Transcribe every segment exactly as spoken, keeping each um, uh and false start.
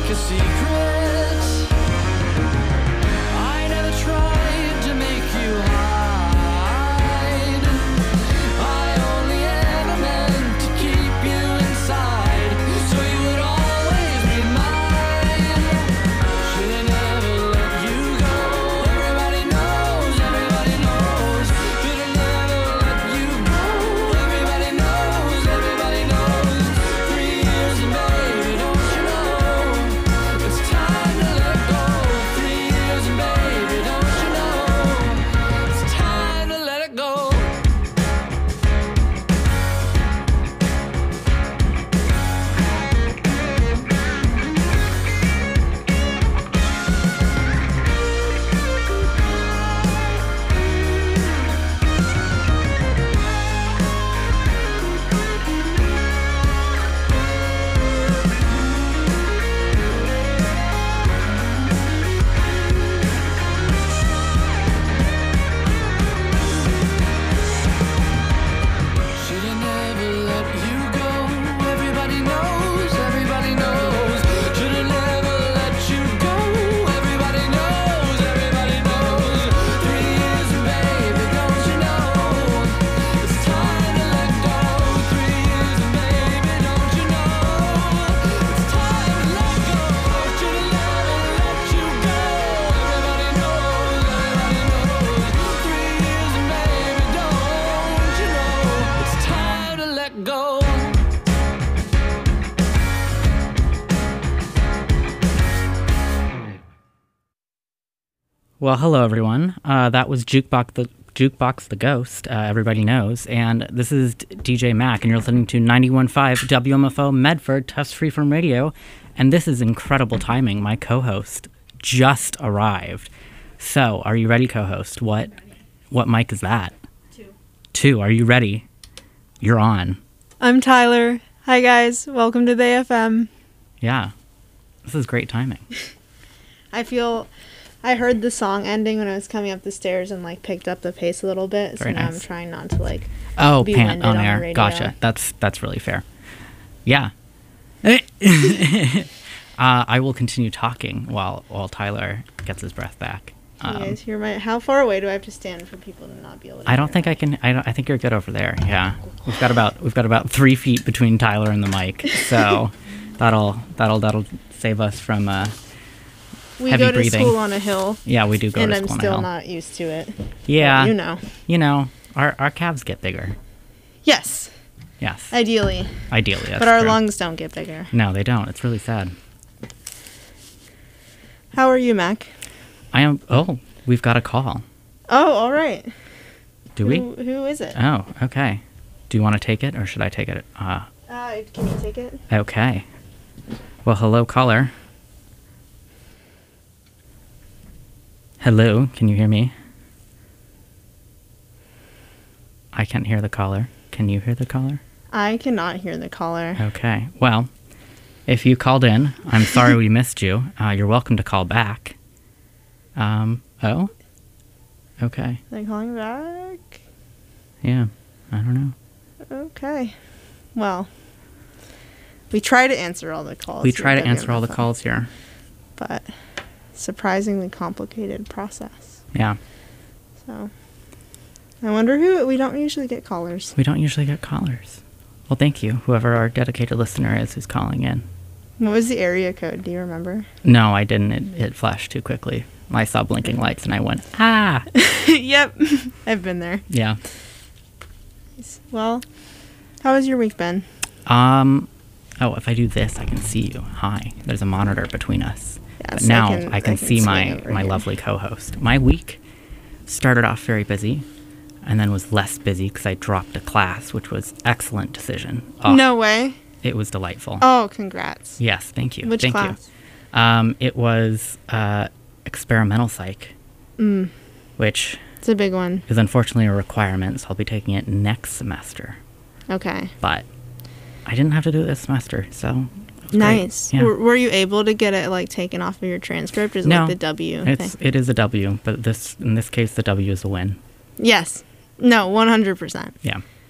a secret. I never tried to make you hide. I only ever meant to keep you inside, so you would always be mine. Should I never let you go? Everybody knows, everybody knows. Should I never let you go? Everybody knows, everybody knows. Three years and baby, don't you know? It's time to let go. Three years and baby, don't you know? It's time to let it go. Should I never let you go? Everybody knows, everybody knows. Should I never let you go? Everybody knows, everybody knows. Three years and baby, don't you know? It's time to let go. Three years and baby, don't you know? It's time to let go. Should I never let you go? Everybody knows, everybody knows. Three years and baby, don't you know? It's time to let go. Well, hello everyone. Uh, that was Jukebox the Jukebox the Ghost. Uh, everybody knows, and this is D- DJ Mac, and you're listening to ninety-one point five W M F O Medford, Test Free from Radio. And this is incredible timing. My co-host just arrived. So, are you ready, co-host? What what mic is that? Two. Two. Are you ready? You're on. I'm Tyler. Hi guys, welcome to the A F M. Yeah, this is great timing. I feel I heard the song ending when I was coming up the stairs and like picked up the pace a little bit. Very so now nice. I'm trying not to like Oh, be pant winded on on the air. radio. Gotcha. That's that's really fair. Yeah. uh, I will continue talking while while Tyler gets his breath back. Can you Um, guys hear my how far away do I have to stand for people to not be able to I don't hear think me? I can. I don't. I think you're good over there. Yeah, we've got about we've got about three feet between Tyler and the mic, so that'll that'll that'll save us from. Uh, we heavy go to breathing. school on a hill. yeah, we do go and to I'm school on a still hill. not used to it. Yeah, Well, you know. You know, our our calves get bigger. Yes, Yes, ideally. ideally. That's but our true. lungs don't get bigger. No, they don't. It's really sad. How are you, Mac? I am. Oh, we've got a call. Oh, all right. Do we? Who, who is it? Oh, okay. Do you want to take it, or should I take it? Uh, Uh, can you take it? okay. Well, hello, caller. Hello, can you hear me? I can't hear the caller. Can you hear the caller? I cannot hear the caller. Okay. Well, if you called in, I'm sorry we missed you. Uh, you're welcome to call back. Um, oh? Okay. They're calling back? Yeah. I don't know. Okay. Well, we try to answer all the calls. We here try to at answer all the W M F O, calls here. But surprisingly complicated process. Yeah. So I wonder who. We don't usually get callers. We don't usually get callers. Well, thank you, whoever our dedicated listener is who's calling in. What was the area code? Do you remember? No, I didn't. It, it flashed too quickly. I saw blinking lights and I went, ah! Yep. I've been there. Yeah. Well, how has your week been? Um, oh, if I do this, I can see you. Hi. There's a monitor between us. Yes, but now I I can- can, I can see swing my, over my here. lovely co-host. My week started off very busy and then was less busy because I dropped a class, which was excellent decision. Oh, No way. It was delightful. Oh, congrats. Yes, thank you. Which thank class? you. Um, it was uh, experimental psych, Mm, which it's a big one. is unfortunately a requirement, so I'll be taking it next semester. Okay. But I didn't have to do it this semester, so it was great. Nice. Yeah. Were, were you able to get it like taken off of your transcript? Or is it No, like the W It's thing? it is a W, but this in this case the W is a win. Yes. No, one hundred percent. Yeah.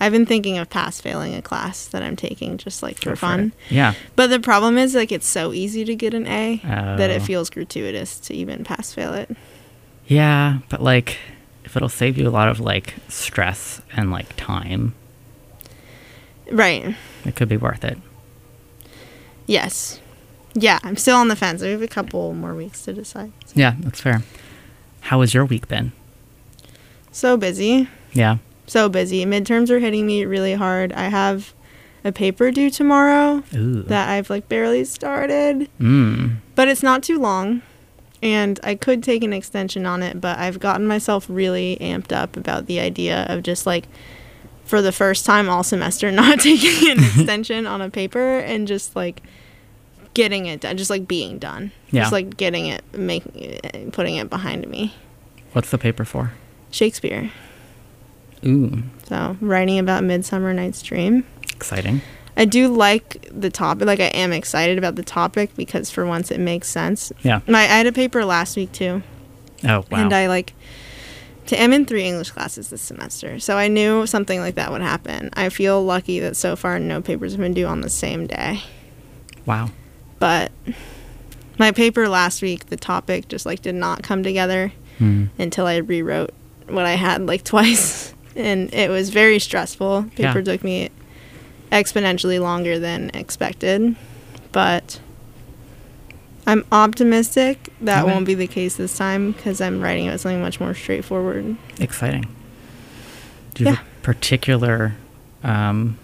I've been thinking of pass failing a class that I'm taking just like for Go for fun. it. Yeah. But the problem is like it's so easy to get an A that it Oh. feels gratuitous to even pass fail it. Yeah, but like, if it'll save you a lot of like stress and like time, Right. it could be worth it. Yes. Yeah, I'm still on the fence. We have a couple more weeks to decide. Yeah, that's fair. How has your week been? So busy. Yeah. So busy. Midterms are hitting me really hard. I have a paper due tomorrow Ooh. that I've like barely started, Mm. but it's not too long. And I could take an extension on it, but I've gotten myself really amped up about the idea of just like, for the first time all semester, not taking an extension on a paper and just like getting it done, just like being done. Yeah. Just like getting it, making it, putting it behind me. What's the paper for? Shakespeare. Ooh, So writing about Midsummer Night's Dream. exciting. I do like the topic. Like I am excited about the topic because for once it makes sense. Yeah. My I had a paper last week too. Oh, wow. And I like to I'm in three English classes this semester, so I knew something like that would happen. I feel lucky that so far no papers have been due on the same day. Wow. But my paper last week, the topic just like did not come together Hmm. until I rewrote what I had like twice, and it was very stressful. Paper Yeah. took me exponentially longer than expected, but I'm optimistic that Okay. won't be the case this time because I'm writing about something much more straightforward. Exciting. Do you have Yeah. a particular, um,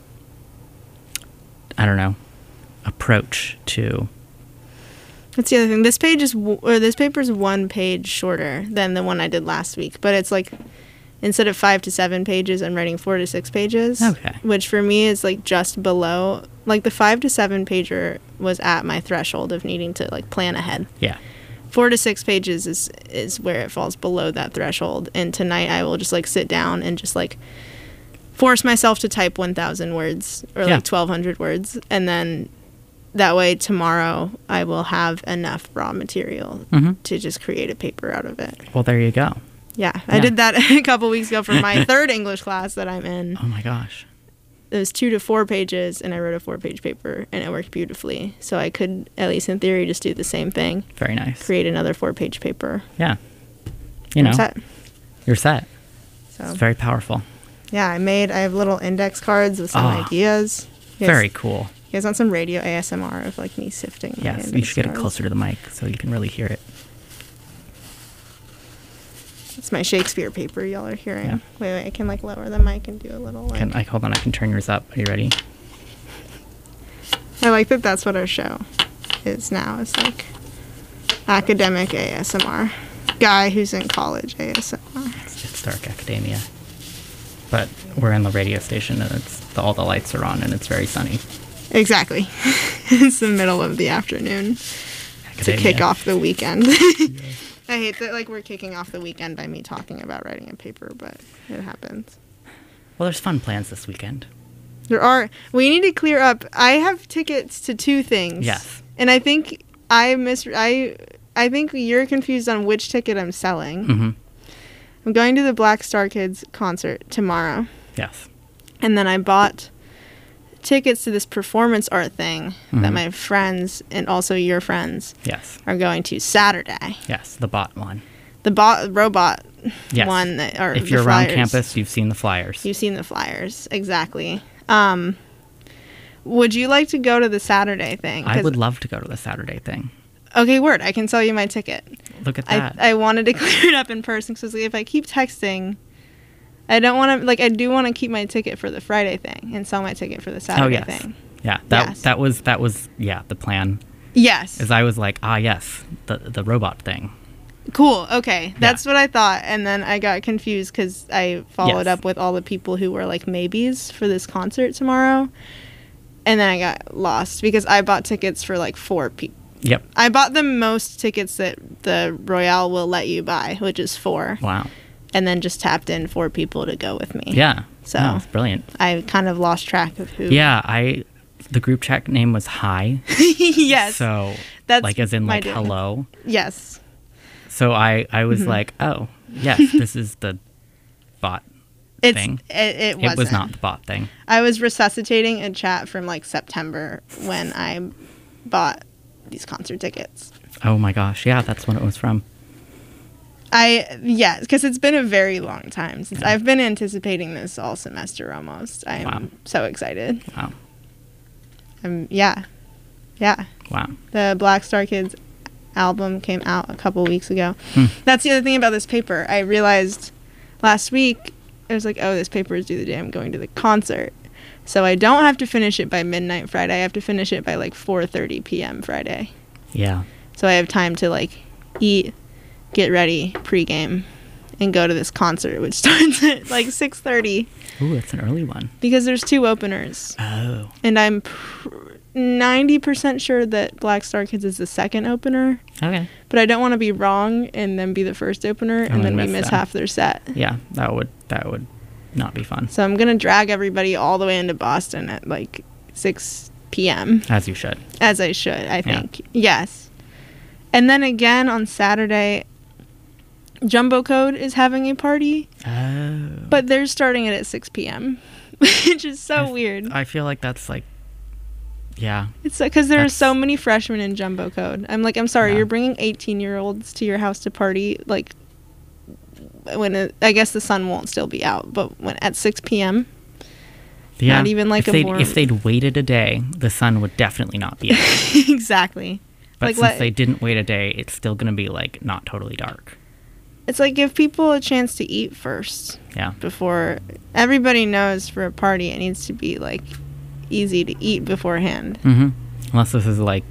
I don't know, approach to? That's the other thing. This page is, w- or this paper is one page shorter than the one I did last week, but it's like instead of five to seven pages, I'm writing four to six pages. Okay. Which for me is like just below, like the five to seven pager was at my threshold of needing to like plan ahead. Yeah. Four to six pages is is where it falls below that threshold. And tonight I will just like sit down and just like force myself to type one thousand words or Yeah. like twelve hundred words, and then that way tomorrow I will have enough raw material Mm-hmm. to just create a paper out of it. Well, there you go. Yeah, I Yeah. did that a couple weeks ago for my third English class that I'm in. Oh my gosh. It was two to four pages, and I wrote a four-page paper, and it worked beautifully. So I could, at least in theory, just do the same thing, Very nice. create another four-page paper. Yeah. You I'm know, set. you're set. So It's very powerful. yeah, I made. I have little index cards with some Oh, ideas. You guys- Very cool. You guys want some radio A S M R of like me sifting? my Yes, you index should get it cards? closer to the mic so you can really hear it. It's my Shakespeare paper y'all are hearing. Yeah. Wait, wait, I can like lower the mic and do a little like. Can I hold on? I can turn yours up. Are you ready? I like that. That's what our show is now. It's like academic A S M R. Guy who's in college A S M R. It's, it's dark academia, but we're in the radio station and it's the, all the lights are on and it's very sunny. Exactly. It's the middle of the afternoon to kick Academia. off the weekend. I hate that like we're kicking off the weekend by me talking about writing a paper, but it happens. Well, there's fun plans this weekend. There are. We need to clear up. I have tickets to two things. Yes. And I think I mis. I I think you're confused on which ticket I'm selling. Mm-hmm. I'm going to the Black Star Kids concert tomorrow, Yes. and then I bought tickets to this performance art thing that Mhm. my friends and also your friends Yes. are going to Saturday. Yes. The bot one. The bot robot Yes. one that or If the you're around flyers. campus, you've seen the flyers. You've seen the flyers exactly. Um, would you like to go to the Saturday thing? I 'Cause- would love to go to the Saturday thing. Okay, word. I can sell you my ticket. Look at I that. I wanted to clear it up in person because if I keep texting, I don't want to like I do want to keep my ticket for the Friday thing and sell my ticket for the Saturday oh yes. thing. Yeah. That Yes. that was that was yeah the plan. Yes. Is I was like ah yes the the robot thing. Cool. Okay. That's what I thought. And then I got confused because I followed Yes. up with all the people who were like maybes for this concert tomorrow. And then I got lost because I bought tickets for like four people. Yep. I bought the most tickets that the Royale will let you buy, which is four. Wow. And then just tapped in four people to go with me. Yeah. So- No, it's brilliant. I kind of lost track of who. Yeah. I the group chat name was Hi. Yes. So That's like as in my like doing. hello. Yes. So I I was Mhm. like oh yes this is the bot It's thing. it, it, It wasn't. was not the bot thing. I was resuscitating a chat from like September when I bought these concert tickets. Oh my gosh, yeah, that's when it was from. I yeah, because it's been a very long time since I've been anticipating this all semester almost. I am Wow. so excited. Wow, Um, yeah, yeah. wow. The Black Star Kids album came out a couple weeks ago. Hmm. That's the other thing about this paper. I realized last week, I was like, oh, this paper is due the day I'm going to the concert. So I don't have to finish it by midnight Friday. I have to finish it by like four thirty p.m. Friday. Yeah, So I have time to like eat, get ready, pregame, and go to this concert, which starts at like six thirty ooh, it's an early one. because there's two openers. Oh, And I'm pr- ninety percent sure that Black Star Kids is the second opener. okay. But I don't want to be wrong and then be the first opener and And then we miss miss them. half their set. Yeah, that would that would not be fun. So I'm going to drag everybody all the way into Boston at like six p.m. As you should. as I should, I think. Yes. And then again on Saturday, Jumbo Code is having a party, Oh. but they're starting it at six p.m., which is so I f- weird. I feel like that's like, yeah, It's because there are That's- so many freshmen in Jumbo Code. I'm like, I'm sorry, Yeah. you're bringing eighteen-year-olds to your house to party, like, when it, I guess the sun won't still be out, but when at six p.m. yeah. Not even like if a they'd, warm- if they'd waited a day, the sun would definitely not be out. Exactly. But Like, since let- they didn't wait a day, it's still gonna be like not totally dark. It's like give people a chance to eat first Yeah. before everybody knows for a party it needs to be like easy to eat beforehand. Mm-hmm. Unless this is like,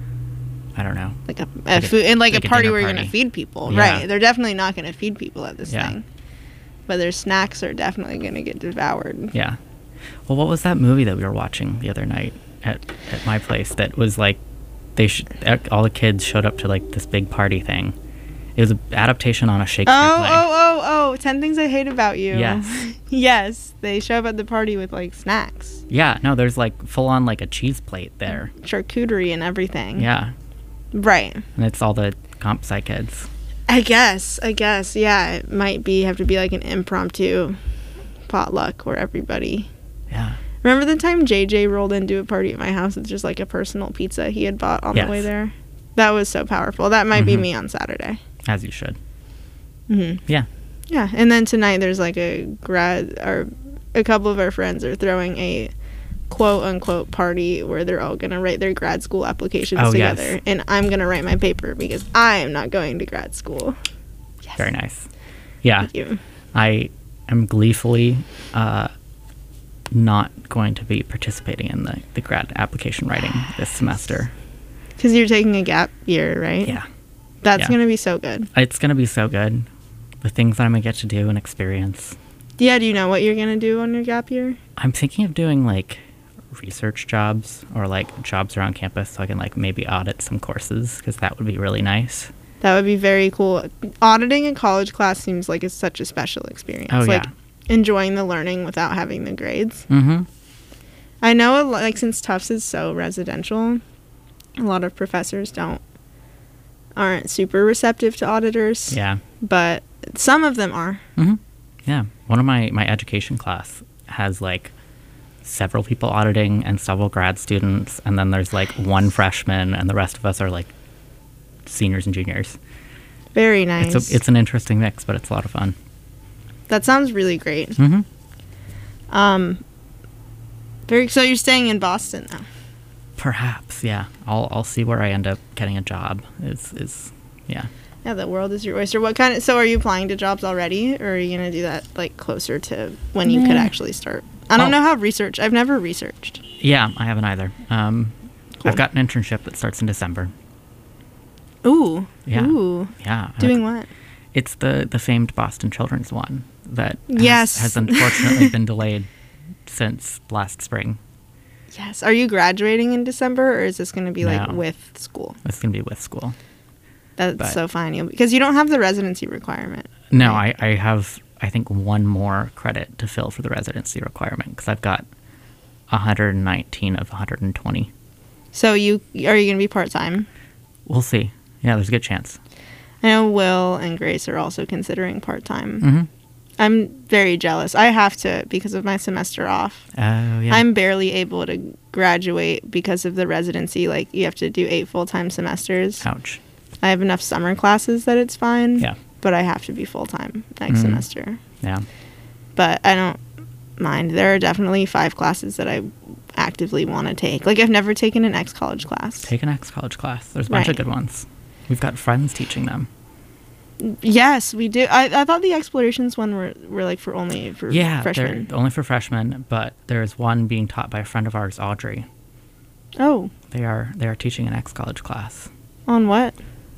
I don't know. Like a, a Like a- food and like, like a a party dinner where you're party. gonna feed people. Yeah. Right. They're definitely not gonna feed people at this Yeah. thing. But their snacks are definitely gonna get devoured. Yeah. Well, what was that movie that we were watching the other night at, at my place that was like, they sh- all the kids showed up to like this big party thing. It was an adaptation on a Shakespeare Oh, play. oh, oh, oh, ten Things I Hate About You. Yes. Yes. They show up at the party with like snacks, Yeah, no, there's like full on like a cheese plate there. charcuterie and everything. Yeah, Right. and it's all the comp sci kids. I guess. I guess. Yeah. It might be have to be like an impromptu potluck where everybody. Yeah. Remember the time J J rolled into a party at my house with just like a personal pizza he had bought on Yes. the way there? That was so powerful. That might be Mhm. me on Saturday. As you should. hmm Yeah. Yeah. And then tonight there's like a grad or a couple of our friends are throwing a quote unquote party where they're all going to write their grad school applications Oh, yes. together. And I'm going to write my paper because I am not going to grad school. Yes. Very nice. Yeah, Thank you. I am gleefully uh, not going to be participating in the, the grad application writing this semester. Because you're taking a gap year, right? Yeah. That's Yeah. going to be so good. It's going to be so good. The things that I'm going to get to do and experience. Yeah, do you know what you're going to do on your gap year? I'm thinking of doing like research jobs or like jobs around campus so I can like maybe audit some courses because that would be really nice. That would be very cool. Auditing a college class seems like it's such a special experience. Oh, like yeah. enjoying the learning without having the grades. Mm-hmm. I know, a lo- like since Tufts is so residential, a lot of professors don't aren't super receptive to auditors. Yeah. But some of them are. Mm-hmm. Yeah. One of my, my education class has like several people auditing and several grad students, and then there's like one freshman, and the rest of us are like seniors and juniors. Very nice. It's a, it's an interesting mix, but it's a lot of fun. that sounds really great. Mm-hmm. Um, very. So you're staying in Boston now. Perhaps, yeah. I'll I'll see where I end up getting a job. Is is yeah. Yeah, the world is your oyster. What kind of? So are you applying to jobs already, or are you gonna do that like closer to when you could Nah. actually start? I don't Oh. know how research. I've never researched. Yeah, I haven't either. Um, Cool. I've got an internship that starts in December. Ooh. Yeah. Ooh. Yeah. Doing what? It's the, the famed Boston Children's one that has, Yes. has unfortunately been delayed since last spring. Yes. Are you graduating in December, or is this going to be like No. with school? It's going to be with school. That's But- so fine. You'll, because you don't have the residency requirement. No, right? I, I have, I think, one more credit to fill for the residency requirement because I've got one hundred nineteen of one hundred twenty. So you are you going to be part time? We'll see. Yeah, there's a good chance. I know Will and Grace are also considering part time. Mm-hmm. I'm very jealous. I have to because of my semester off. Oh, yeah. I'm barely able to graduate because of the residency. Like, you have to do eight full-time semesters. Ouch. I have enough summer classes that it's fine. Yeah. But I have to be full-time next Mhm. semester. Yeah. But I don't mind. There are definitely five classes that I actively want to take. Like, I've never taken an ex-college class. Take an ex-college class. There's a bunch Right. of good ones. We've got friends teaching them. Yes, we do. I, I thought the explorations one were, were like for only for Yeah, freshmen. they're only for freshmen, but there's one being taught by a friend of ours, Audrey. Oh, They are they are teaching an ex-college class. on what?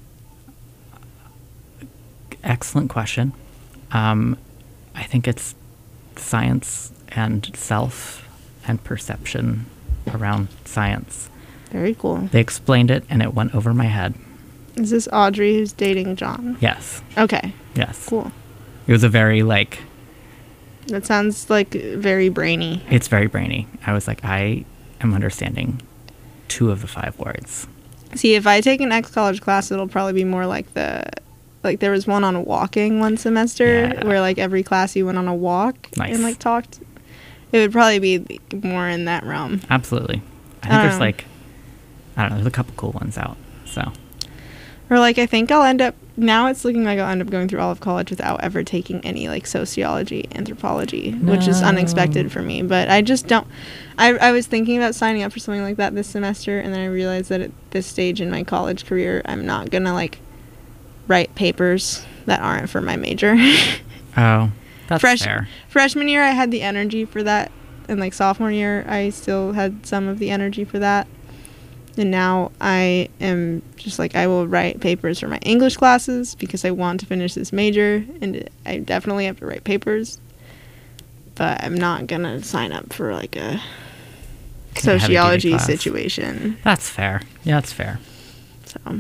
Excellent question. Um, I think it's science and self and perception around science. Very cool. They explained it, and it went over my head. Is this Audrey who's dating John? Yes, Okay, yes. cool. It was a very, like, That sounds like very brainy. it's very brainy. I was like, I am understanding two of the five words. See, if I take an ex-college class, it'll probably be more like the, like there was one on walking one semester Yeah. where like every class you went on a walk Nice. and like talked. It would probably be more in that realm. Absolutely. I think I don't there's, know. like, I don't know, there's a couple cool ones out, so. Or like I think I'll end up, now it's looking like I'll end up going through all of college without ever taking any like sociology, anthropology, which is No. unexpected for me. But I just don't, I, I was thinking about signing up for something like that this semester, and then I realized that at this stage in my college career, I'm not going to like write papers that aren't for my major. Oh, that's Fresh- fair. Freshman year, I had the energy for that. And like sophomore year, I still had some of the energy for that. And now I am just like, I will write papers for my English classes because I want to finish this major. And I definitely have to write papers. But I'm not going to sign up for like a A heavy-duty sociology class. situation. That's fair. Yeah, that's fair. So, oh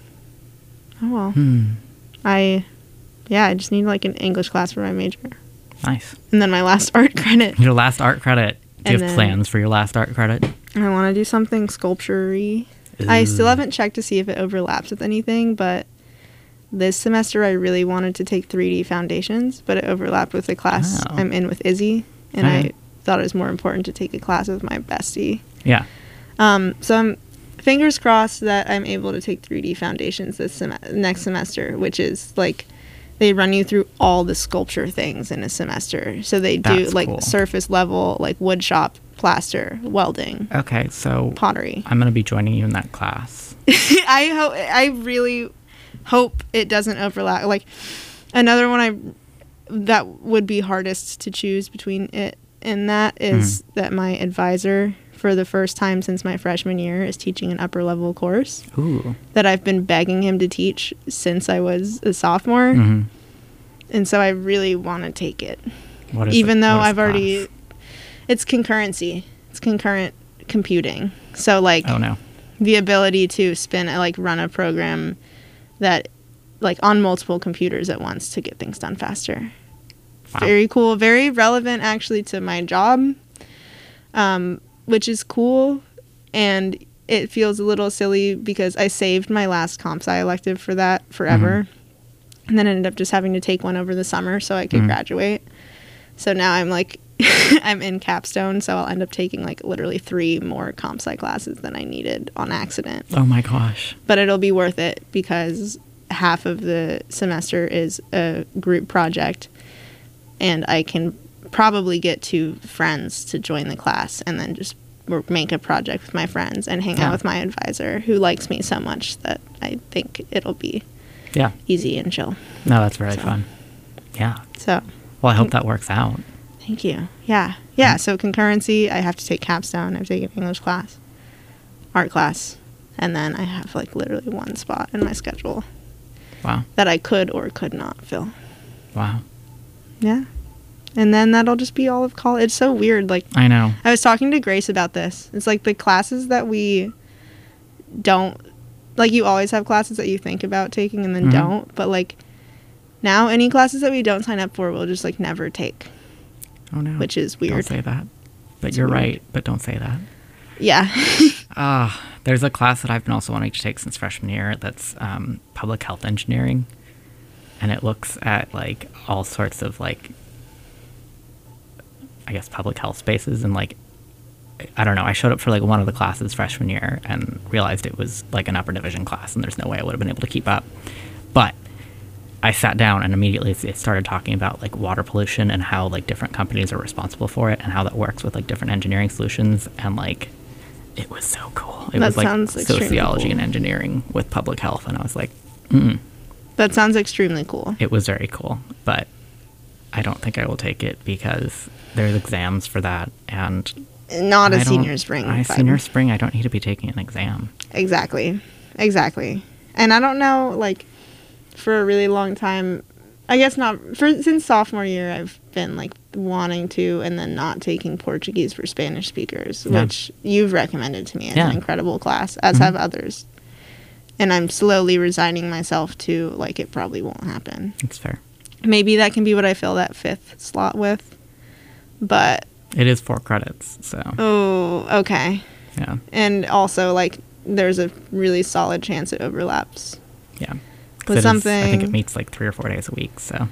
well. Hmm. I, yeah, I just need like an English class for my major. Nice. And then my last art credit. Your last art credit. Do you And have then- plans for your last art credit? I want to do something sculpture-y. I still Ooh. haven't checked to see if it overlaps with anything, but this semester I really wanted to take three D foundations, but it overlapped with the class Oh. I'm in with Izzy, and Okay. I thought it was more important to take a class with my bestie. Yeah. Um, so I'm fingers crossed that I'm able to take three D foundations this sem- next semester, which is like they run you through all the sculpture things in a semester. So they do That's like cool. surface level, like wood shop, plaster, welding, Okay, so pottery. I'm going to be joining you in that class. I hope I really hope it doesn't overlap. Like another one I that would be hardest to choose between it and that is that my advisor for the first time since my freshman year is teaching an upper level course Ooh. that I've been begging him to teach since I was a sophomore. hmm And so I really want to take it. What is Even it? though What is I've the already class? it's concurrency. It's concurrent computing. So like Oh, no. the ability to spin like run a program that like on multiple computers at once to get things done faster. Wow. Very cool, very relevant actually to my job, um, which is cool. And it feels a little silly because I saved my last comp sci elective for that forever, Mm-hmm. and then ended up just having to take one over the summer so I could Mhm. graduate. So now I'm like I'm in capstone, so I'll end up taking like literally three more comp sci classes than I needed on accident. Oh, my gosh. But it'll be worth it because half of the semester is a group project, and I can probably get two friends to join the class and then just work, make a project with my friends and hang Yeah. out with my advisor who likes me so much that I think it'll be Yeah. easy and chill. No, that's very So. fun. Yeah. So Well, I hope that works out. thank you. Yeah. Yeah. So concurrency, I have to take capstone. I've taken English class, art class, and then I have like literally one spot in my schedule Wow. that I could or could not fill. Wow. Yeah. And then that'll just be all of college. It's so weird. Like, I know. I was talking to Grace about this. It's like the classes that we don't, like, you always have classes that you think about taking and then Mhm. don't. But, like, now any classes that we don't sign up for, we'll just, like, never take, Oh, no. which is Don't weird. say that. But It's you're weird. right. But don't say that. Yeah. Ah, there's a class that I've been also wanting to take since freshman year that's um, public health engineering. and it looks at like all sorts of like, I guess, public health spaces, and like, I don't know, I showed up for like one of the classes freshman year and realized it was like an upper division class and there's no way I would have been able to keep up. But I sat down and immediately it started talking about like water pollution and how like different companies are responsible for it and how that works with like different engineering solutions, and like it was so cool. It That was like sounds extremely sociology cool. and engineering with public health, and I was like, mm. That sounds extremely cool. It was very cool, but I don't think I will take it because there's exams for that, and Not a I don't- senior spring. I vibe. senior spring, I don't need to be taking an exam. Exactly. Exactly. And I don't know, like, for a really long time, I guess not, for since sophomore year, I've been, like, wanting to and then not taking Portuguese for Spanish speakers, Yeah. which you've recommended to me as Yeah. an incredible class, as Mhm. have others. And I'm slowly resigning myself to, like, it probably won't happen. It's fair. Maybe that can be what I fill that fifth slot with. But, It is four credits, so oh, okay. yeah, And also, like, there's a really solid chance it overlaps. yeah. 'Cause With it is- I think something- it meets like three or four days a week, so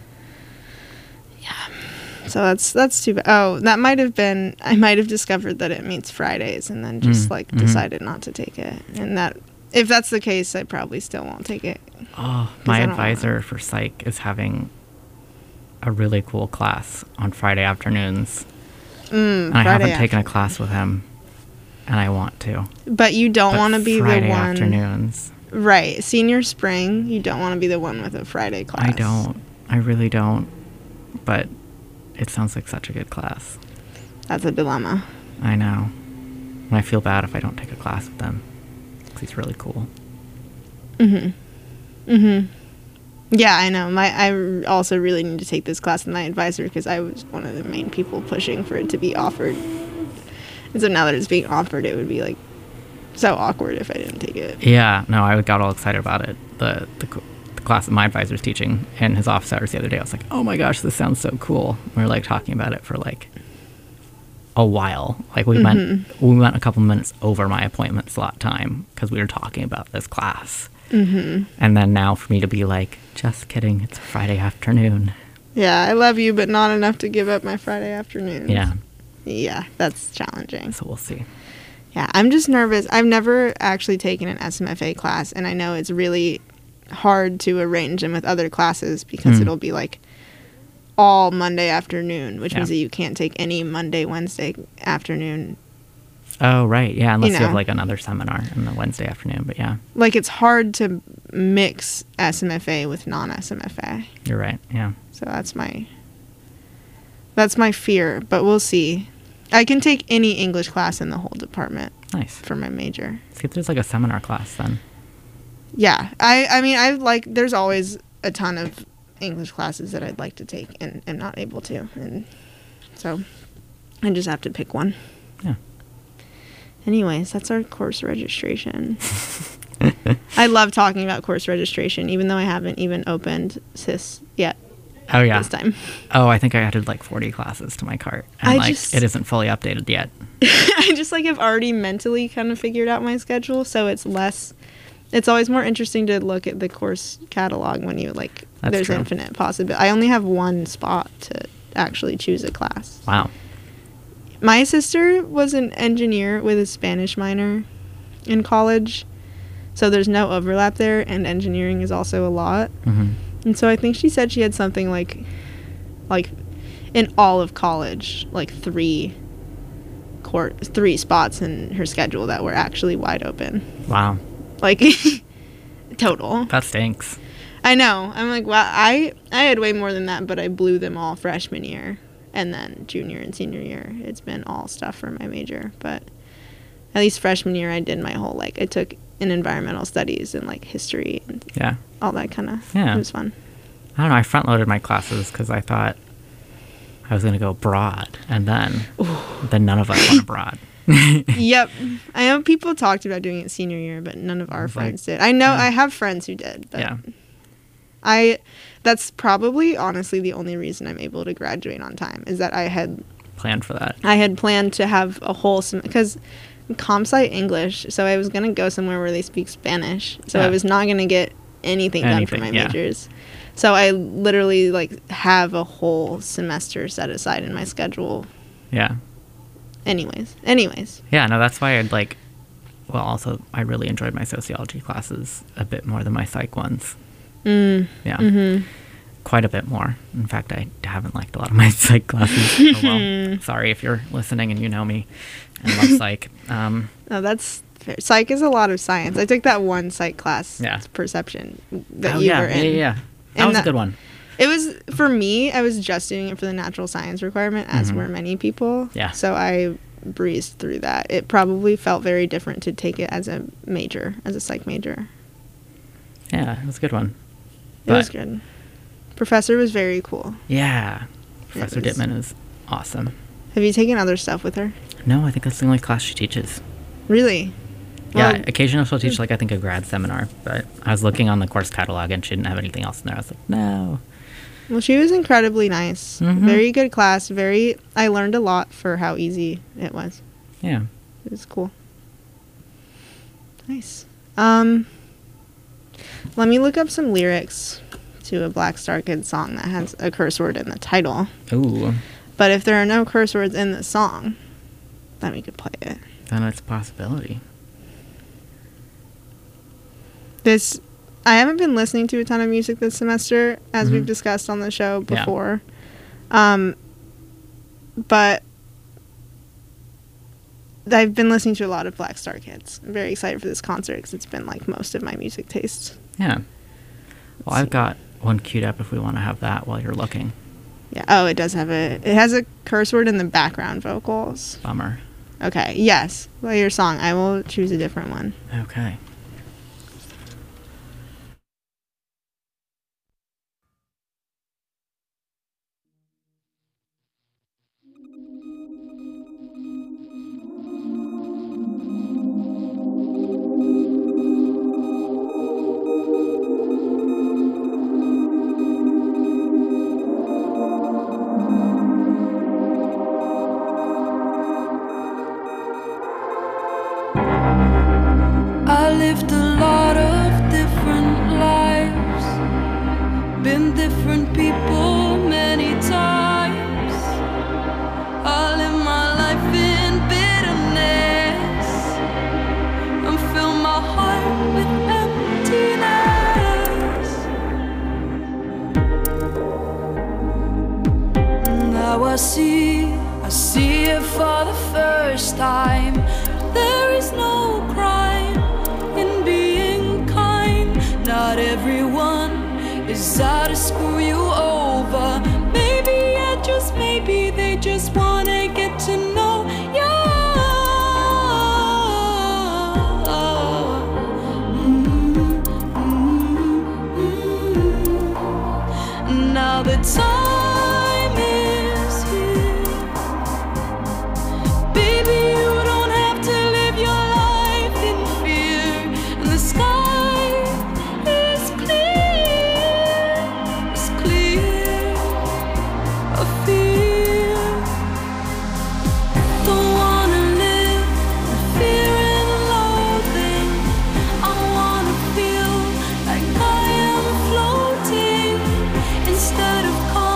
So that's that's too bad. Oh, that might have been. I might have discovered that it meets Fridays and then just Mm, like mhm. decided not to take it. And that, if that's the case, I probably still won't take it. oh, my I don't advisor for psych is having a really cool class on Friday afternoons, Mm, and I Friday haven't taken a afternoon. class with him, and I want to. But you don't But want to be Friday the one. afternoons. Right, senior spring. You don't want to be the one with a Friday class. I don't. I really don't. But it sounds like such a good class. That's a dilemma. I know. And I feel bad if I don't take a class with them. 'Cause he's really cool. Mhm. Mhm. Yeah, I know. My I r- also really need to take this class with my advisor because I was one of the main people pushing for it to be offered. And so now that it's being offered, it would be like so awkward if I didn't take it. Yeah, no, I got all excited about it. The, the, c- the class that my advisor's teaching in his office hours the other day, I was like, oh my gosh, this sounds so cool. We were like talking about it for like a while. Like we went, we went a couple minutes over my appointment slot time because we were talking about this class. Mm-hmm. And then now for me to be like, just kidding, it's Friday afternoon. Yeah, I love you, but not enough to give up my Friday afternoons. Yeah, Yeah, that's challenging. so we'll see. Yeah, I'm just nervous. I've never actually taken an S M F A class, and I know it's really hard to arrange them with other classes because Mm. it'll be like all Monday afternoon, which Yeah. means that you can't take any Monday, Wednesday afternoon. Oh, right. Yeah, unless you, know. have like another seminar on the Wednesday afternoon. But yeah, Like, it's hard to mix S M F A with non-S M F A. you're right. Yeah. So that's my that's my fear, but we'll see. I can take any English class in the whole department Nice. for my major. See if there's like a seminar class then. Yeah, I I mean I like there's always a ton of English classes that I'd like to take and am not able to, and so I just have to pick one. Yeah. Anyways, that's our course registration. I love talking about course registration, even though I haven't even opened S I S yet Oh, yeah. this time. Oh, I think I added like forty classes to my cart. And I like just- it isn't fully updated yet. I just like have already mentally kind of figured out my schedule, so it's less. It's always more interesting to look at the course catalog when you like. That's there's true. infinite possibility. I only have one spot to actually choose a class. Wow. My sister was an engineer with a Spanish minor in college, so there's no overlap there, and engineering is also a lot. Hmm. And so I think she said she had something like, like, in all of college, like three, court three spots in her schedule that were actually wide open, Wow. like total. That stinks. I know. I'm like, wow. I I had way more than that, but I blew them all freshman year, and then junior and senior year, it's been all stuff for my major. But at least freshman year, I did my whole like I took in environmental studies and like history and Yeah. all that kind of. Yeah. It was fun. I don't know. I front loaded my classes because I thought I was going to go abroad. And then, then none of us went abroad. Yep. I know people talked about doing it senior year, but none of our It's like- friends did. I know yeah. I have friends who did, but Yeah. I that's probably honestly the only reason I'm able to graduate on time is that I had Planned for that. I had planned to have a whole sem because comp sci English, so I was going to go somewhere where they speak Spanish. So I Yeah. was not going to get anything, done for Anything, my yeah. majors. So I literally like have a whole semester set aside in my schedule. Yeah. Anyways, anyways. Yeah, no, that's why I'd like, well, also, I really enjoyed my sociology classes a bit more than my psych ones. Mm. Yeah. Mm-hmm. Quite a bit more. In fact, I haven't liked a lot of my psych classes. Oh, well, sorry if you're listening and you know me and love psych. Um, No, that's fair. Psych is a lot of science. I took that one psych class. Yeah. Perception that oh, you yeah, were in. yeah, yeah, yeah. That And was that- a good one. It was, for me, I was just doing it for the natural science requirement, as Mhm. were many people. Yeah. So I breezed through that. It probably felt very different to take it as a major, as a psych major. Yeah, it was a good one. It was But- good. Professor was very cool. Yeah. Professor was- Dittman is awesome. Have you taken other stuff with her? No, I think that's the only class she teaches. Really? Yeah, Well, occasionally she'll teach, like, I think a grad seminar, but I was looking on the course catalog and she didn't have anything else in there. I was like, no. well, she was incredibly nice. Mhm. Very good class. Very. I learned a lot for how easy it was. Yeah. It was cool. Nice. Um, let me look up some lyrics to a Black Star Kid song that has a curse word in the title. Ooh, But if there are no curse words in the song, then we could play it. then it's a possibility. This, I haven't been listening to a ton of music this semester, as we've Mhm. discussed on the show Yeah. before. Um, but I've been listening to a lot of Black Star Kids. I'm very excited for this concert because it's been like most of my music tastes. Yeah. Well, see. I've got one queued up if we want to have that while you're looking. Yeah. Oh, it does have a. It has a curse word in the background vocals. Bummer. Okay. Yes. Play your song. I will choose a different one. Okay. I lived a lot of different lives, been different people many times. I live my life in bitterness and fill my heart with emptiness. Now I see, I see it for the first time. There is no crime in being kind. Not everyone is out to screw you over. Maybe, yeah, just maybe they just wanna get to know you. Mm, mm, mm. Now the time is here. Baby, you don't have to live your life in fear. And the sky is clear, it's clear of fear. Don't wanna live in fear and loathing. I wanna feel like I am floating instead of calm.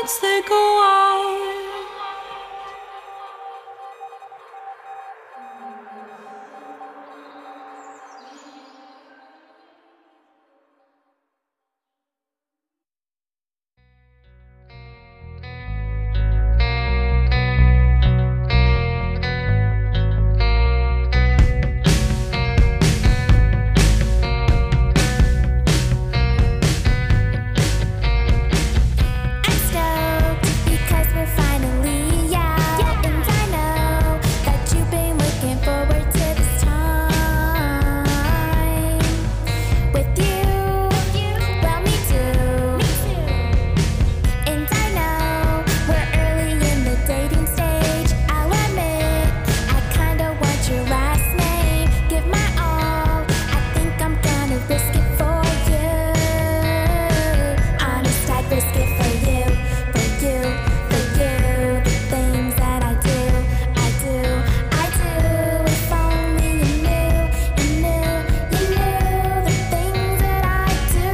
as they go out. I'm stoked because we're finally out, and I know that you've been looking forward to this time with you. Well, me too. And I know we're early in the dating stage. I'll admit I kinda want your last name. Give my all. I think I'm gonna risk it for you. Honest, I'd risk it for you, for you, for you. The things that I do, I do, I do. If only you knew, you knew, you knew the things that I do.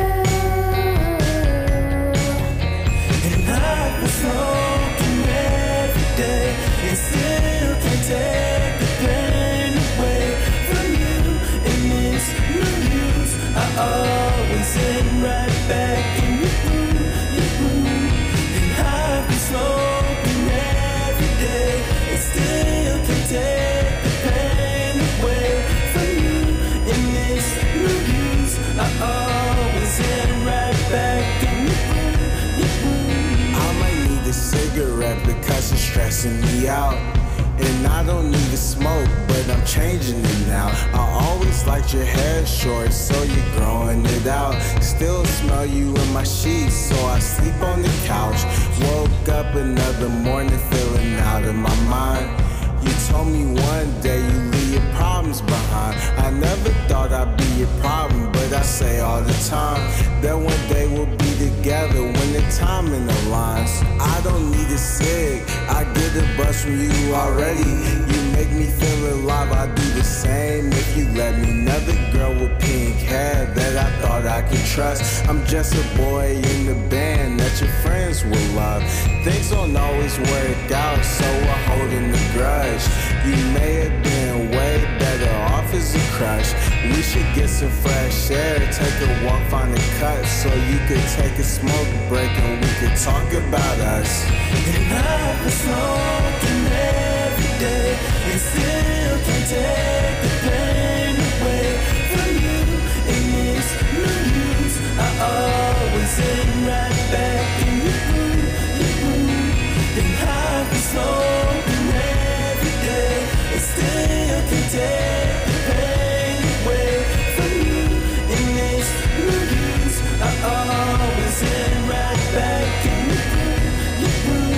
And I've been smoking every day, and still can't take the pain away from you. And it's no use, I always end right back in your room, your room. And I've been smoking every day, and still can't take the pain away from you. And it's no use, I always end right back in your room, your room. I might need a cigarette because it's stressing me out. And I don't need to smoke, but I'm changing it now. I always liked your hair short, so you're growing it out. Still smell you in my sheets, so I sleep on the couch. Woke up another morning feeling out of my mind. You told me one day you leave your problems behind. I never thought I'd be your problem, but I say all the time that one day we'll be together when the timing aligns. I don't need a cig, I get a buzz from you already. You make me feel alive, I do the same if you let me. Another girl with pink hair that I thought I could trust. I'm just a boy in the band that your friends will love. Things don't always work out, so we're holding the grudge. You may have been way better off as a crush. We should get some fresh air, take a walk, find a cut, so you could take a smoke break and we could talk about us. And I've been smoking every day, and still can't take the pain away from you. And it's no use, I always end right back in your room, your room. And I've been smoking every day, and still can't take the pain away from you. And it's no use, I always end right back in your room, your room.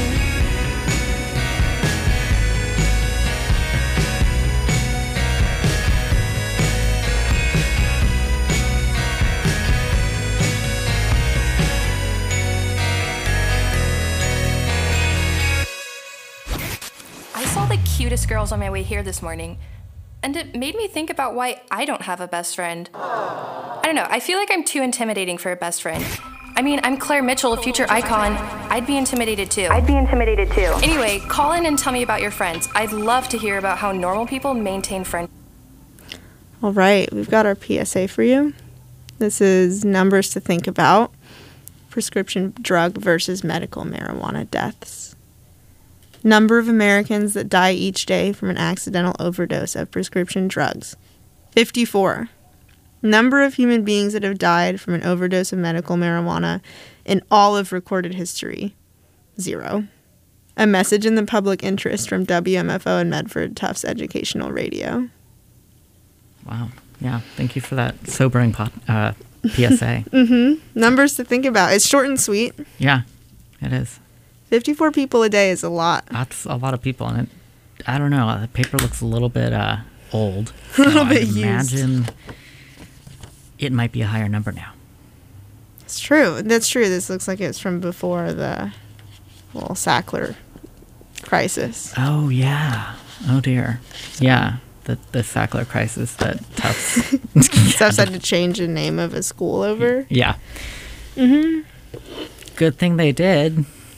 I saw the cutest girls on my way here this morning, and it made me think about why I don't have a best friend. I don't know, I feel like I'm too intimidating for a best friend. I mean, I'm Claire Mitchell, a future icon. I'd be intimidated too. I'd be intimidated too. Anyway, call in and tell me about your friends. I'd love to hear about how normal people maintain friendships. All right, we've got our P S A for you. This is numbers to think about. Prescription drug versus medical marijuana deaths. Number of Americans that die each day from an accidental overdose of prescription drugs. fifty-four. Number of human beings that have died from an overdose of medical marijuana in all of recorded history. Zero. A message in the public interest from W M F O and Medford Tufts Educational Radio. Wow. Yeah. Thank you for that sobering pot, uh, P S A. Mm-hmm. Numbers to think about. It's short and sweet. Yeah, it is. fifty-four people a day is a lot. That's a lot of people. And it, I don't know. The paper looks a little bit uh, old. A little so bit I used. imagine it might be a higher number now. It's true. That's true. This looks like it's from before the well, Sackler crisis. Oh, yeah. Oh, dear. Yeah. The, the Sackler crisis that Tufts... Tufts had to change the name of a school over. Yeah. Mm-hmm. Good thing they did.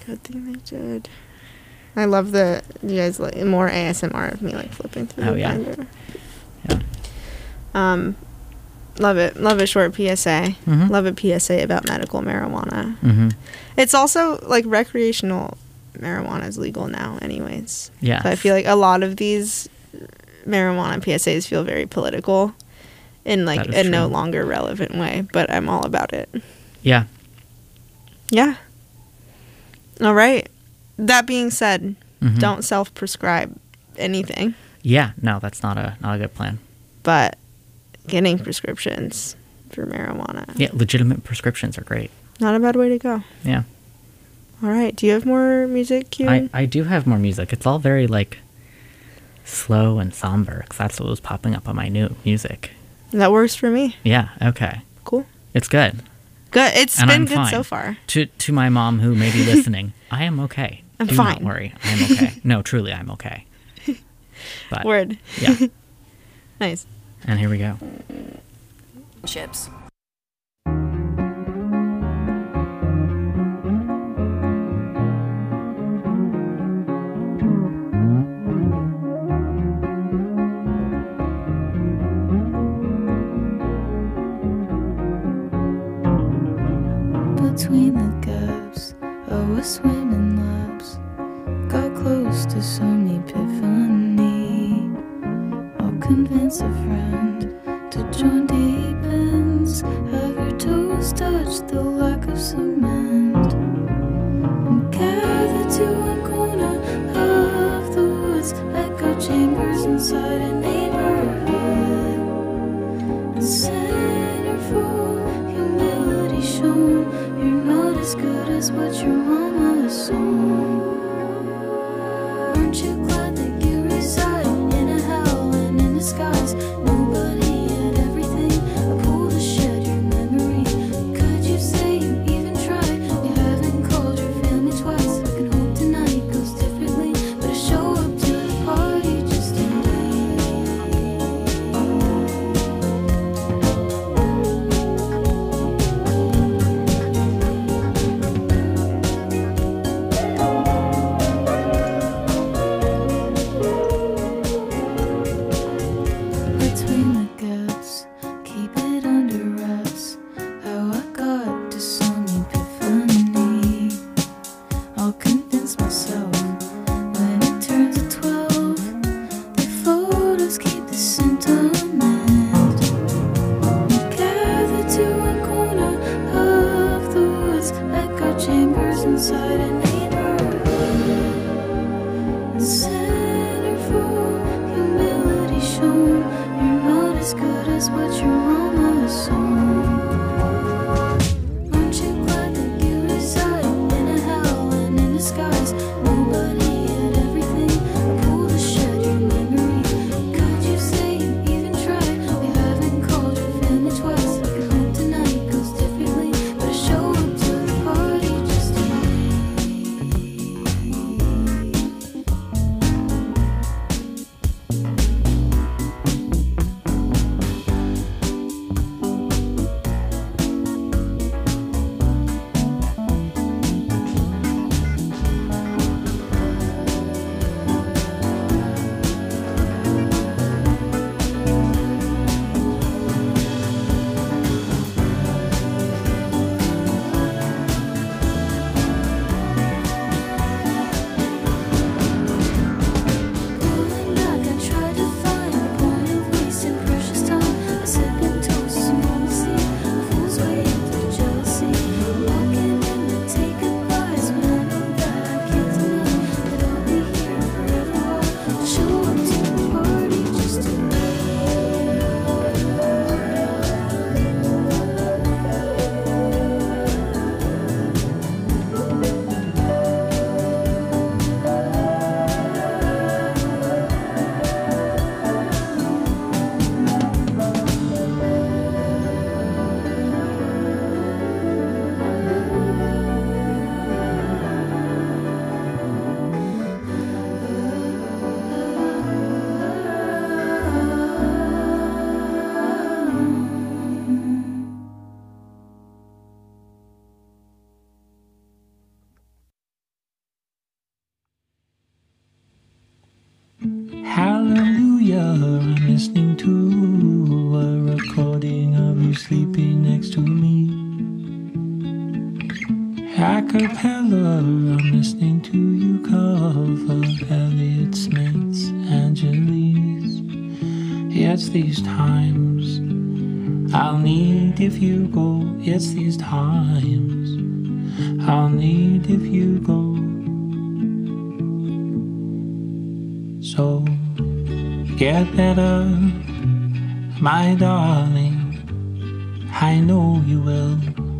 Good thing they did. I love the you guys like more A S M R of me like flipping through Oh, the yeah. binder. Yeah. Um, love it. Love a short P S A. Mhm. Love a P S A about medical marijuana. Mm-hmm. It's also like recreational marijuana is legal now, anyways. Yeah. So I feel like a lot of these marijuana P S As feel very political in like That is a no true. longer relevant way, but I'm all about it. Yeah. Yeah. All right. That being said, Mhm. don't self-prescribe anything, Yeah. No, that's not a not a good plan. but getting prescriptions for marijuana, Yeah, legitimate prescriptions are great. not a bad way to go. Yeah. All right. Do you have more music, Q? I, I do have more music. It's all very, like, slow and somber, 'cause that's what was popping up on my new music. That works for me. Yeah, okay. Cool. It's good. Good. It's And been I'm good fine. so far. To to my mom who may be listening, I am okay. I'm do fine. not worry. I am okay. No, truly, I'm okay. But, Word. Yeah. Nice. And here we go. Chips. Between the gaps, I was swimming laps. Got close to some epiphany. I'll convince a friend to join deep ends. Have your toes touch the lack of cement. And gather to one corner of the woods. Echo chambers inside a neighborhood. And centerfold humility shown. You're not as good as what your mama assumed. Aren't you glad that you reside in a hell and in the skies? Nobody had everything. I pulled the shed your memory. Could you say you even tried? You haven't called your family twice. I can hope tonight goes differently, but I show up to the party just in between the gaps, keep it under wraps. How I got to some epiphany. I'll convince myself when it turns to twelve. The photos keep the sentiment. Gather to one corner of the woods. Echo chambers inside a neighborhood. And centerfold humility shown. You're not as good as what your mama assumed. Aren't you glad that you reside in a hell and in the skies? Nobody had everything. I pulled the shed your memory. Could you say you even tried? We haven't called your family twice. I can hope tonight goes differently, but I show up to the party just to I'm listening to a recording of you sleeping next to me. A cappella, I'm listening to you cover Elliott Smith's Angeles. It's these times I'll need if you go. It's these times I'll need if you go. So get better, my darling, I know you will.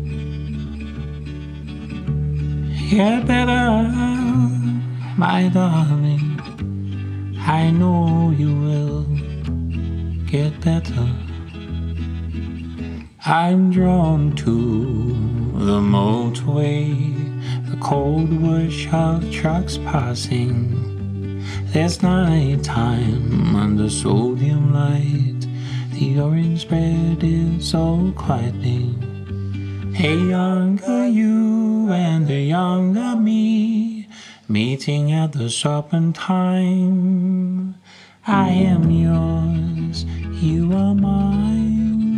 Get better, my darling, I know you will get better. I'm drawn to the motorway, the cold whoosh of trucks passing. There's night time under sodium light, the orange bread is so quieting. A younger you and a younger me, meeting at the shopping time. I am yours, you are mine.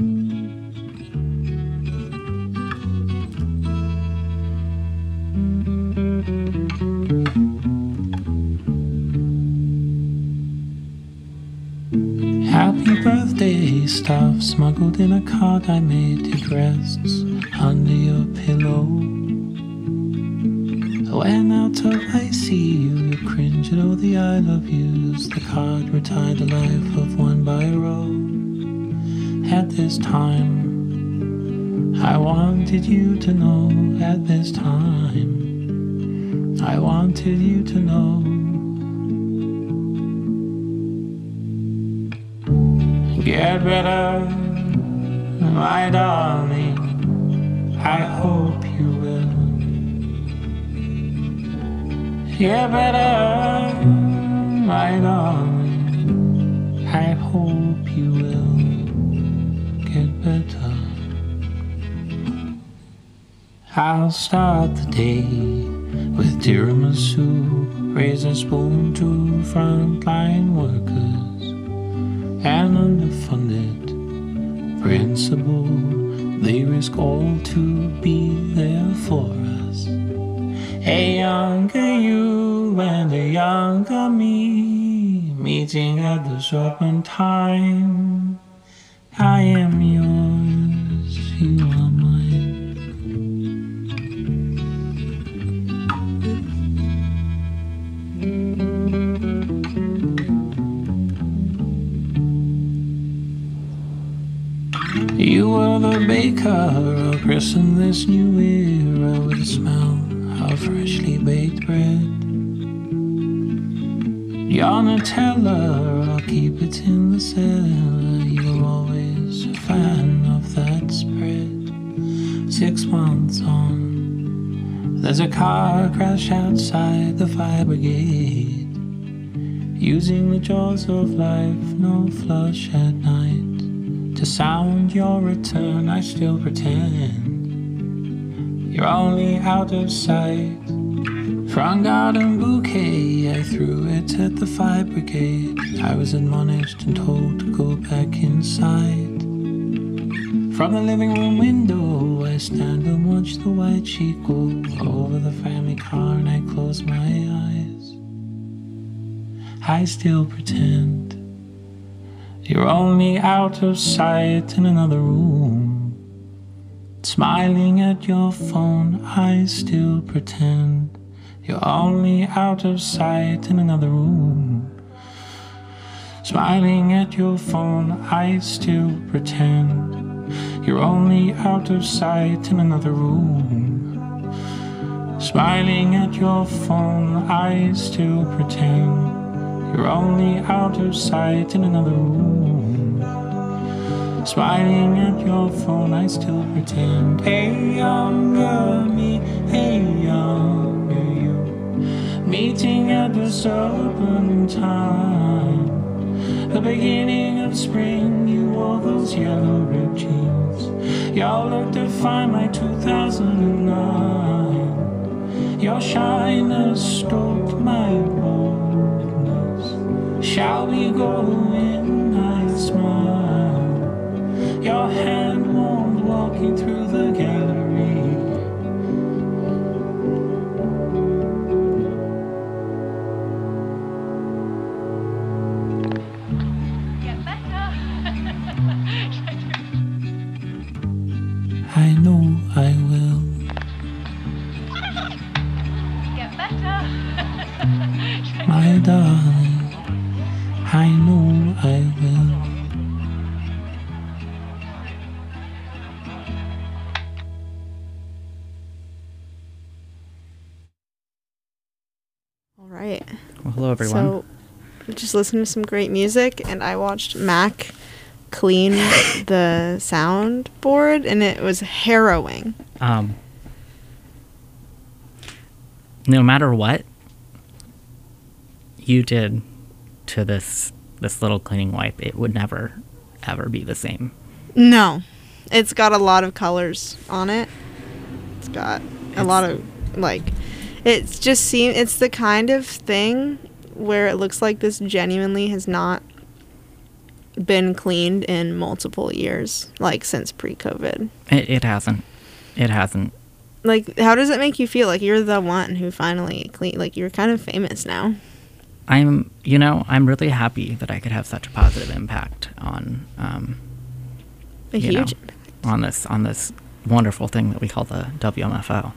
Happy birthday stuff smuggled in a card I made. It rests under your pillow. When out of I see you, you cringe at all the I love yous. The card retired the life of one by row. At this time, I wanted you to know. At this time, I wanted you to know. Get better, my darling, I hope you will. Get better, my darling, I hope you will get better. I'll start the day with tiramisu, raise a spoon to frontline workers and underfunded principal. They risk all to be there for us. A younger you and a younger me, meeting at the shopping time. I am yours, you are mine. You were the baker, I'll christen this new era with the smell of freshly baked bread. Your Nutella, I'll keep it in the cellar. You were always a fan of that spread. Six months on, there's a car crash outside the fire brigade. Using the jaws of life, no flush at night. To sound your return, I still pretend you're only out of sight. Front garden bouquet, I threw it at the fire brigade. I was admonished and told to go back inside. From the living room window, I stand and watch the white sheet go over the family car, and I close my eyes. I still pretend you're only out of sight in another room. Smiling at your phone, I still pretend you're only out of sight in another room. Smiling at your phone, I still pretend you're only out of sight in another room. Smiling at your phone, I still pretend you're only out of sight in another room. Smiling at your phone, I still pretend. Hey, younger me, hey, younger you, meeting at the suburban time. The beginning of spring, you wore those yellow ripped jeans. Y'all looked to find my two thousand nine. Your shyness stoked my boldness. Shall we go in? I smile. Your hand warmed walking through the gallery. I know I will. My darling, I know I will. All right. Well, hello, everyone. So, just listen to some great music, and I watched Mac clean the soundboard, and it was harrowing. Um, no matter what you did to this this little cleaning wipe, it would never ever be the same. No, it's got a lot of colors on it. It's got a It's- lot of like. It's just seem. It's the kind of thing where it looks like this genuinely has not been cleaned in multiple years, like since pre-COVID. It, it hasn't. It hasn't. Like, how does it make you feel? Like you're the one who finally clean. Like you're kind of famous now. I'm, you know, I'm really happy that I could have such a positive impact on, um, A you know, huge. on this on this wonderful thing that we call the W M F O.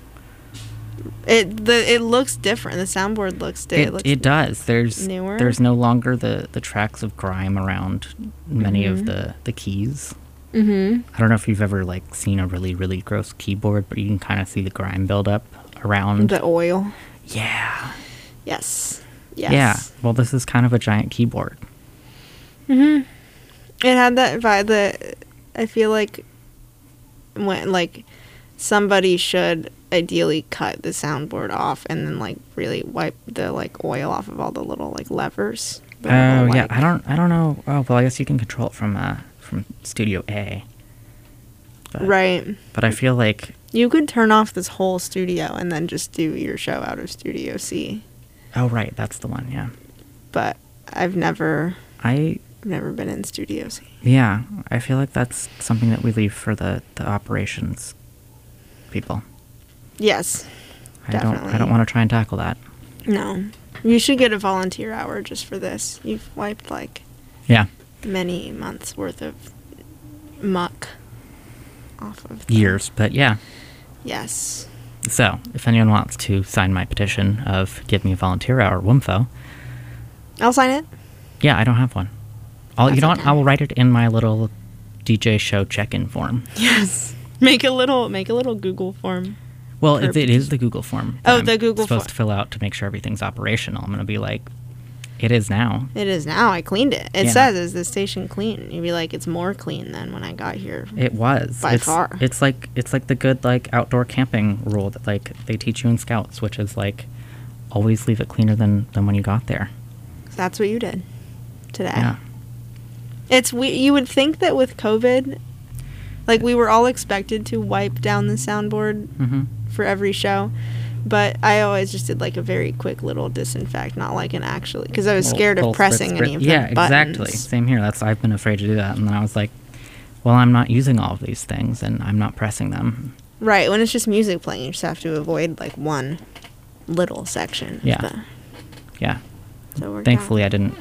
It the it looks different. The soundboard looks di- It, looks it does. There's newer. there's no longer the, the tracks of grime around many of Mhm. the, the keys. Mm-hmm. I don't know if you've ever like seen a really really gross keyboard, but you can kind of see the grime buildup around. The oil. yeah. Yes. Yes. Yeah. Well, this is kind of a giant keyboard. Mm-hmm. It had that vibe that I feel like when like somebody should ideally cut the soundboard off and then like really wipe the like oil off of all the little like levers. Oh The little, yeah. like- I don't I don't know. Oh well, I guess you can control it from uh from Studio A. But, Right. But I feel like You could turn off this whole studio and then just do your show out of Studio C. oh right, that's the one. Yeah. But I've never I I've never been in Studio C. yeah. I feel like that's something that we leave for the the operations people. Yes. I don't. I Definitely. don't want to try and tackle that. No. You should get a volunteer hour just for this. You've wiped like Yeah. many months worth of muck off of the- Years, but yeah. Yes. So, if anyone wants to sign my petition of give me a volunteer hour, WUMFO, I'll sign it. yeah, I don't have one. I'll, you That's know what? okay. I will write it in my little D J show check-in form. Yes. Make a little make a little Google form. Well, it, Perfect. it is the Google form. that Oh, I'm the Google supposed form. to fill out to make sure everything's operational. I'm gonna be like, it is now. It is now. I cleaned it. It Yeah. says, "Is the station clean?" You'd be like, "It's more clean than when I got here." It was By it's, far. It's like it's like the good like outdoor camping rule that like they teach you in Scouts, which is like always leave it cleaner than than when you got there. That's what you did today. Yeah. It's we. You would think that with COVID, like we were all expected to wipe down the soundboard Mm-hmm. for every show, but I always just did like a very quick little disinfect, not like an actually, because I was Well, scared of full pressing spritz- any of the yeah, buttons. exactly. Same here. That's I've been afraid to do that, and then I was like, well, I'm not using all of these things, and I'm not pressing them. Right, when it's just music playing, you just have to avoid like one little section. of Yeah. the- Yeah. so we're Thankfully, I didn't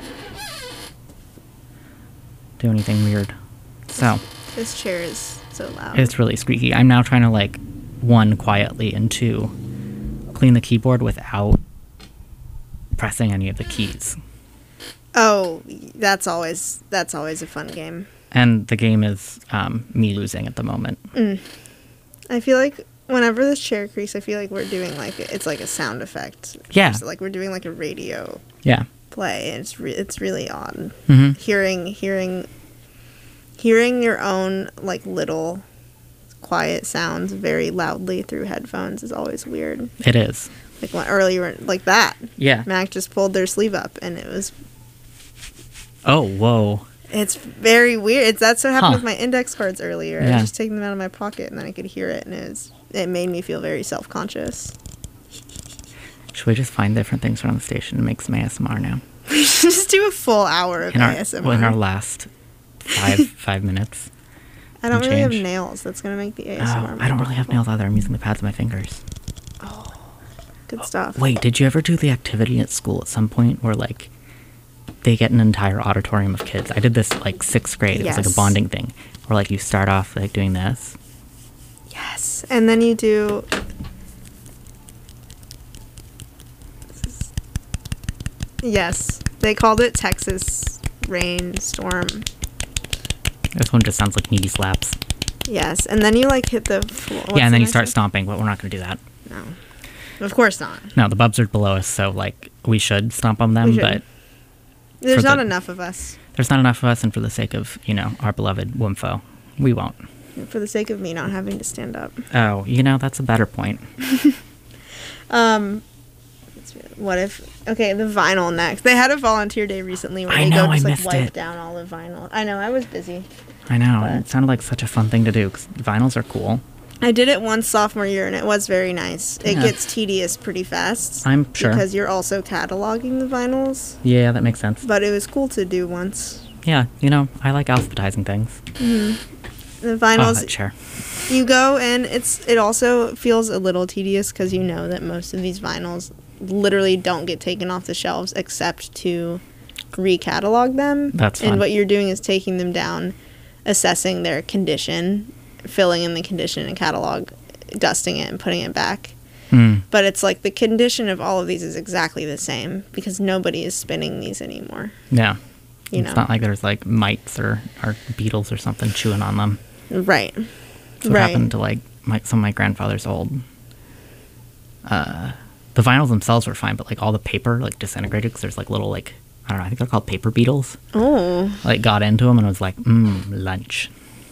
do anything weird. So This chair is so loud. it's really squeaky. I'm now trying to like one quietly and two clean the keyboard without pressing any of the keys. oh, that's always that's always a fun game. And the game is um, me losing at the moment. I feel like whenever this chair creaks, I feel like we're doing like it's like a sound effect. Yeah. So, like we're doing like a radio Yeah. play. And it's re- it's really odd. hmm Hearing hearing hearing your own like little quiet sounds very loudly through headphones is always weird. It is. Like when earlier like that. Yeah. Mac just pulled their sleeve up and it was Oh, whoa. it's very weird. It's that's what happened Huh. with my index cards earlier. I Yeah. was just taking them out of my pocket and then I could hear it and it was it made me feel very self-conscious. Should we just find different things around the station and make some A S M R now? We should just do a full hour of in our A S M well, R. in our last five five minutes. I don't and really have change. nails. That's gonna make the A Oh, S M R. I don't really have difficult. nails either. I'm using the pads of my fingers. Good stuff. Wait, did you ever do the activity at school at some point where like they get an entire auditorium of kids? I did this like sixth grade. It was like a Yes. bonding thing where like you start off like doing this. Yes, and then you do. Yes, they called it Texas rainstorm. This one just sounds like meaty slaps. Yes, and then you like hit the floor. what's yeah, and the then you next start one? stomping, but we're not going to do that. No, of course not. No, the bubs are below us, so like we should stomp on We them, should. but There's For not the- enough of us. there's not enough of us, and for the sake of, you know, our beloved Wimfo, we won't. For the sake of me not having to stand up. Oh, you know, that's a better point. Um, what if? Okay, the vinyl next. They had a volunteer day recently where I they know, go I just like missed wipe it. down all the vinyl. I know, I was busy. I know, But- it sounded like such a fun thing to do, because vinyls are cool. I did it once sophomore year and it was very nice. It Yeah. gets tedious pretty fast. I'm sure. Because you're also cataloging the vinyls. Yeah, that makes sense. But it was cool to do once. Yeah, you know, I like alphabetizing things. The Oh, vinyls, that chair. you go and it's it also feels a little tedious because you know that most of these vinyls literally don't get taken off the shelves except to recatalog them. That's And fun. what you're doing is taking them down, assessing their condition, filling in the condition and catalog, dusting it and putting it back. Mm. But it's like the condition of all of these is exactly the same because nobody is spinning these anymore. Yeah. You it's know. not like there's like mites or, or beetles or something chewing on them. Right. That's what Right. happened to like my, some of my grandfather's old. Uh, the vinyls themselves were fine, but like all the paper like disintegrated because there's like little like I don't know I think they're called paper beetles. Oh. Like got into them and was like mmm lunch.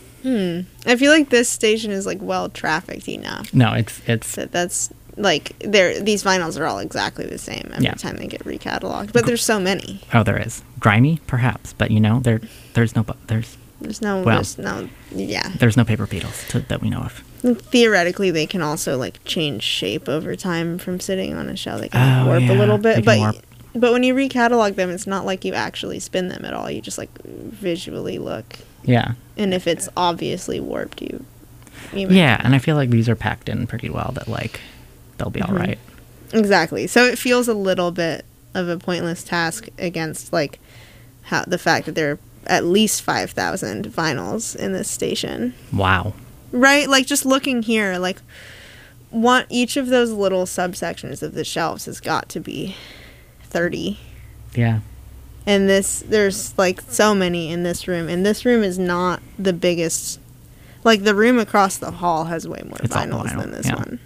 I feel like this station is like well trafficked enough No, it's it's that that's like they're these vinyls are all exactly the same every Yeah. time they get recataloged. But there's so many. oh there is grimy perhaps, but you know there there's no bu- there's There's no Well. there's no yeah. there's no paper beetles to, that we know of. Theoretically they can also like change shape over time from sitting on a shell. They can Oh, warp yeah, a little they bit. can But warp. but when you recatalog them it's not like you actually spin them at all. You just like visually look. Yeah. And if it's obviously warped, you. you might- Yeah, and I feel like these are packed in pretty well that like they'll be all right. Exactly. So it feels a little bit of a pointless task against like how the fact that there are at least five thousand vinyls in this station. Wow. Right? Like just looking here, like one each of those little subsections of the shelves has got to be thirty. Yeah. And this, there's like so many in this room. And this room is not the biggest. Like the room across the hall has way more It's all vinyls vinyl, than this yeah. one.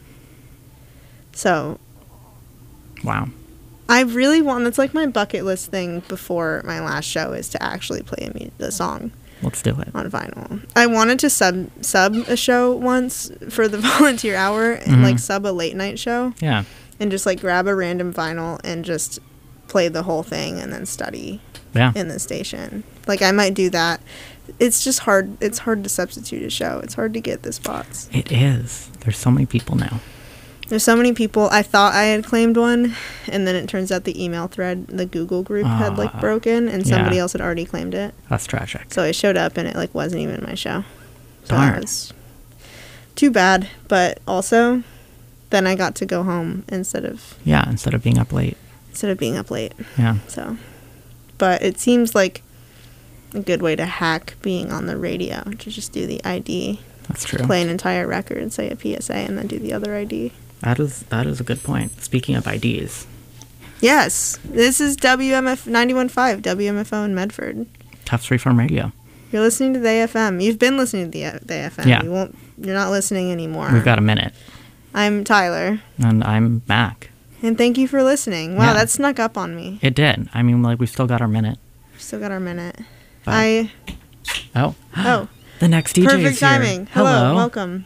So Wow. I really want, that's like my bucket list thing before my last show is to actually play a mu- the song Let's do it. on vinyl. I wanted to sub sub a show once for the volunteer hour and Mhm. like sub a late night show Yeah. and just like grab a random vinyl and just play the whole thing and then study Yeah. in the station. Like I might do that. It's just hard. It's hard to substitute a show. It's hard to get the spots. It is. There's so many people now. There's so many people. I thought I had claimed one, and then it turns out the email thread, the Google group, had like Ah, broken, and somebody yeah. else had already claimed it. That's tragic. So I showed up, and it like wasn't even my show. So Darn. that was too bad. But also, then I got to go home instead of Yeah, instead of being up late. instead of being up late. Yeah. So, but it seems like a good way to hack being on the radio to just do the I D, That's true. play an entire record, say a P S A, and then do the other I D. That is that is a good point. Speaking of I Ds, Yes, this is W M F ninety-one point five, W M F O in Medford. Tufts Freeform Radio. You're listening to the A F M. You've been listening to the, the A F M. Yeah. You won't. You're not listening anymore. We've got a minute. I'm Tyler, And I'm Mac. and thank you for listening. Wow, Yeah. that snuck up on me. It did. I mean, like, we've still got our minute. Still got our minute. But- I Oh. oh. The next D J Perfect is here. timing. Hello, welcome.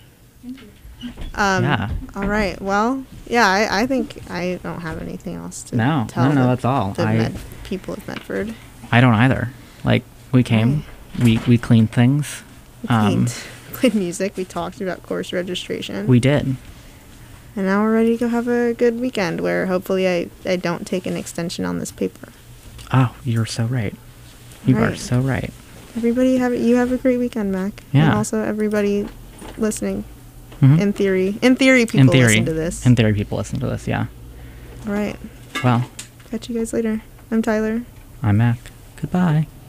Um, Yeah. All right. Well, yeah, I, I think I don't have anything else to No, tell no, no, the, that's all. the I- Med- people of Medford. I don't either. Like, we came, we, we cleaned things. Um, Played, played music. We talked about course registration. we did. and now we're ready to go have a good weekend where hopefully I, I don't take an extension on this paper. Oh, you're so right. You are Right. so right. Everybody have you have a great weekend, Mac. Yeah. And also everybody listening. Mhm. In theory, in theory, people In theory, listen to this. In theory, people listen to this. Yeah. All right. Well, Catch you guys later. I'm Tyler. I'm Mac. Goodbye.